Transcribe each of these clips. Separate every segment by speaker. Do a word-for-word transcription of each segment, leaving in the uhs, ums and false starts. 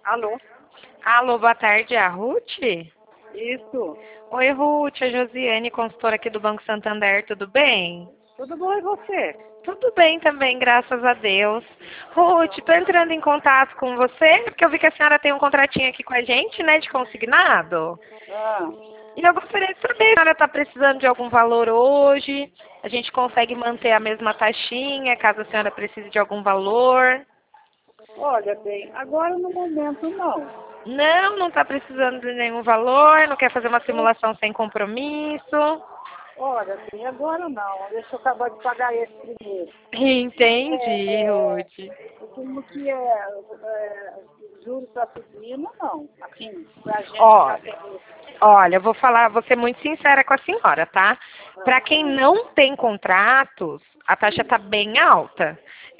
Speaker 1: Alô?
Speaker 2: Alô, boa tarde, é a Ruth?
Speaker 1: Isso.
Speaker 2: Oi, Ruth, a Josiane, consultora aqui do Banco Santander, tudo bem?
Speaker 1: Tudo bom e você?
Speaker 2: Tudo bem também, graças a Deus. Ruth, estou entrando em contato com você, porque eu vi que a senhora tem um contratinho aqui com a gente, né, de consignado.
Speaker 1: Ah,
Speaker 2: E eu gostaria de saber se a senhora está precisando de algum valor hoje, a gente consegue manter a mesma taxinha, caso a senhora precise de algum valor.
Speaker 1: olha bem, agora no momento não.
Speaker 2: Não, não está precisando de nenhum valor, não quer fazer uma simulação sem compromisso.
Speaker 1: Olha bem, agora não. Deixa eu acabar de pagar esse primeiro.
Speaker 2: Entendi,
Speaker 1: É, é,
Speaker 2: Ruth.
Speaker 1: como que é, é juros está subindo, não. Assim, pra gente já
Speaker 2: Olha,
Speaker 1: tem...
Speaker 2: olha, eu vou falar, vou ser muito sincera com a senhora, tá? Para quem não tem contratos, a taxa está bem alta.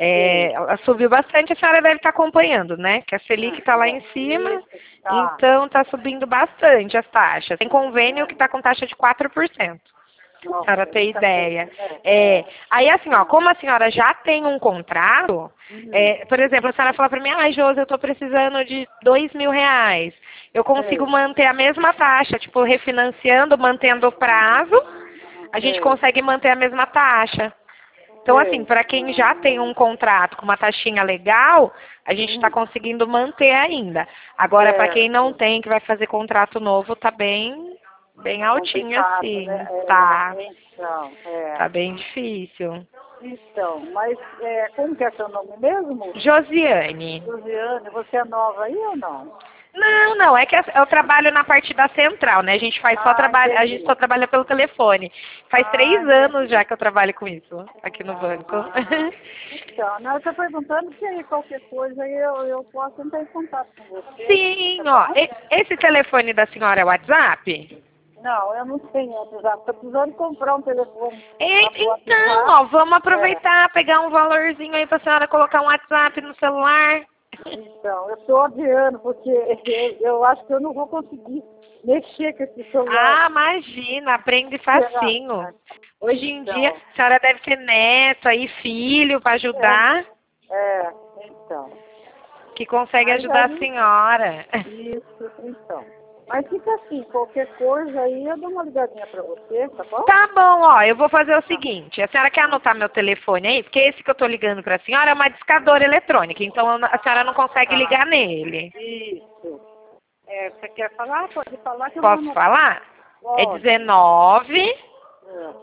Speaker 2: É,
Speaker 1: Sim.
Speaker 2: ela subiu bastante, a senhora deve estar acompanhando, né? Que a Selic está lá em cima,
Speaker 1: Isso, tá.
Speaker 2: então está subindo bastante as taxas. Tem convênio que está com taxa de quatro por cento. Para a senhora
Speaker 1: Nossa,
Speaker 2: ter
Speaker 1: muita coisa,
Speaker 2: ideia.
Speaker 1: né?
Speaker 2: É,
Speaker 1: É.
Speaker 2: aí assim, ó, como a senhora já tem um contrato,
Speaker 1: Hum,
Speaker 2: é, por exemplo, a senhora fala para mim, ai, Josi, eu estou precisando de dois mil reais. Eu consigo
Speaker 1: sei,
Speaker 2: manter a mesma taxa, tipo, refinanciando, mantendo o prazo, a gente
Speaker 1: sei,
Speaker 2: consegue manter a mesma taxa. Então, assim,
Speaker 1: sei.
Speaker 2: para quem já tem um contrato com uma taxinha legal, a gente está
Speaker 1: Hum,
Speaker 2: conseguindo manter ainda. Agora, para quem não
Speaker 1: certo.
Speaker 2: tem, que vai fazer contrato novo, tá bem, bem altinho
Speaker 1: Complicado, né?
Speaker 2: assim, tá?
Speaker 1: É, então, é.
Speaker 2: Tá bem difícil.
Speaker 1: Então, mas é, como que é seu nome mesmo?
Speaker 2: Josiane.
Speaker 1: Luziane, você é nova aí ou não?
Speaker 2: Não, não, é que eu trabalho na parte da central, né? A gente faz só
Speaker 1: Ah,
Speaker 2: trabalho, a gente
Speaker 1: entendi.
Speaker 2: só trabalha pelo telefone. Faz três
Speaker 1: Ah,
Speaker 2: anos
Speaker 1: entendi.
Speaker 2: já que eu trabalho com isso aqui no banco.
Speaker 1: Ah, então, não, eu estou perguntando se aí qualquer coisa aí eu, eu posso entrar em contato com você,
Speaker 2: Sim,
Speaker 1: tá
Speaker 2: ó,
Speaker 1: bom?
Speaker 2: e- esse telefone da senhora é WhatsApp?
Speaker 1: Não, eu não tenho WhatsApp. Estou precisando comprar um telefone
Speaker 2: E-
Speaker 1: para o
Speaker 2: então,
Speaker 1: WhatsApp.
Speaker 2: ó, vamos
Speaker 1: É,
Speaker 2: aproveitar, pegar um valorzinho aí pra senhora colocar um WhatsApp no celular.
Speaker 1: então, eu estou adiando, porque eu, eu acho que eu não vou conseguir mexer com esse celular.
Speaker 2: Ah, imagina, aprende
Speaker 1: Será?
Speaker 2: facinho. Hoje em dia,
Speaker 1: Então,
Speaker 2: a senhora deve ter neto aí, filho para
Speaker 1: é,
Speaker 2: ajudar,
Speaker 1: é, então.
Speaker 2: que consegue
Speaker 1: Mas
Speaker 2: ajudar a
Speaker 1: aí,
Speaker 2: senhora.
Speaker 1: isso, então. Mas fica assim, qualquer coisa aí eu dou uma ligadinha pra você, tá bom?
Speaker 2: Tá bom, ó, eu vou fazer o
Speaker 1: Tá.
Speaker 2: seguinte, a senhora quer anotar meu telefone aí? Porque esse que eu tô ligando pra senhora é uma discadora eletrônica, então a senhora não consegue
Speaker 1: Tá.
Speaker 2: ligar nele.
Speaker 1: Isso. É, você quer falar? Pode falar que eu vou
Speaker 2: Posso
Speaker 1: anotar.
Speaker 2: falar? É
Speaker 1: Pode.
Speaker 2: dezenove,
Speaker 1: É.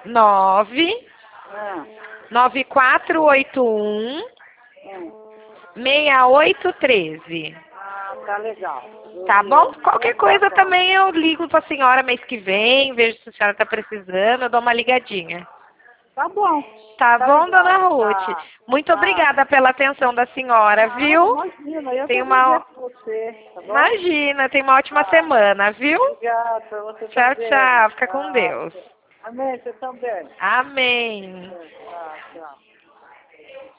Speaker 2: nove,
Speaker 1: Ah,
Speaker 2: nove quatro oito um,
Speaker 1: hum.
Speaker 2: seis oito treze.
Speaker 1: Ah, tá legal.
Speaker 2: Tá bom?
Speaker 1: Luziane,
Speaker 2: Qualquer
Speaker 1: então tá
Speaker 2: coisa
Speaker 1: bom.
Speaker 2: também eu ligo pra senhora mês que vem, vejo se a senhora tá precisando, eu dou uma ligadinha.
Speaker 1: Tá bom.
Speaker 2: Tá
Speaker 1: Tá
Speaker 2: bom, dona
Speaker 1: legal.
Speaker 2: Ruth?
Speaker 1: Tá.
Speaker 2: Muito
Speaker 1: Tá.
Speaker 2: obrigada pela atenção da senhora,
Speaker 1: Nada,
Speaker 2: viu?
Speaker 1: imagina. Eu que
Speaker 2: Tem uma.
Speaker 1: agradeço você, tá bom?
Speaker 2: Imagina, tem uma ótima
Speaker 1: Tá.
Speaker 2: semana, viu?
Speaker 1: Obrigada pra você
Speaker 2: Tchau,
Speaker 1: também.
Speaker 2: tchau. Fica com
Speaker 1: Tá.
Speaker 2: Deus.
Speaker 1: Amém, você também.
Speaker 2: Amém.
Speaker 1: É, tá, tchau.